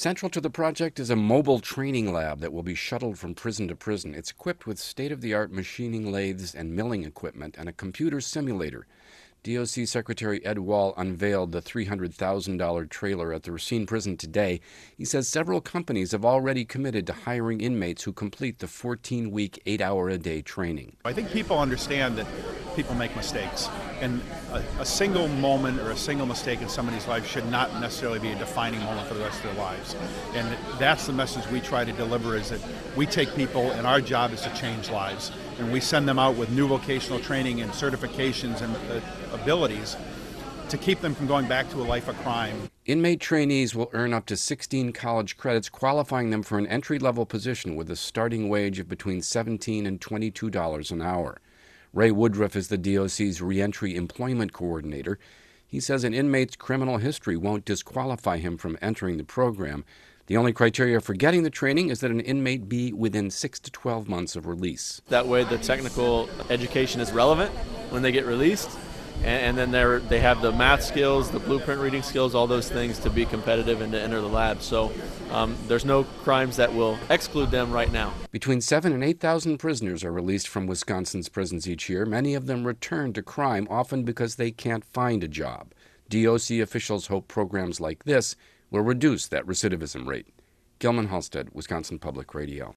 Central to the project is a mobile training lab that will be shuttled from prison to prison. It's equipped with state-of-the-art machining lathes and milling equipment and a computer simulator. DOC Secretary Ed Wall unveiled the $300,000 trailer at the Racine prison today. He says several companies have already committed to hiring inmates who complete the 14-week, 8-hour-a-day training. I think people understand that people make mistakes, and a single moment or a single mistake in somebody's life should not necessarily be a defining moment for the rest of their lives. And that's the message we try to deliver, is that we take people and our job is to change lives. And we send them out with new vocational training and certifications and abilities to keep them from going back to a life of crime. Inmate trainees will earn up to 16 college credits, qualifying them for an entry-level position with a starting wage of between $17 and $22 an hour. Ray Woodruff is the DOC's reentry employment coordinator. He says an inmate's criminal history won't disqualify him from entering the program. The only criteria for getting the training is that an inmate be within 6 to 12 months of release. That way the technical education is relevant when they get released, and then they have the math skills, the blueprint reading skills, all those things to be competitive and to enter the lab. So there's no crimes that will exclude them right now. Between 7,000 and 8,000 prisoners are released from Wisconsin's prisons each year. Many of them return to crime, often because they can't find a job. DOC officials hope programs like this will reduce that recidivism rate. Gilman Halstead, Wisconsin Public Radio.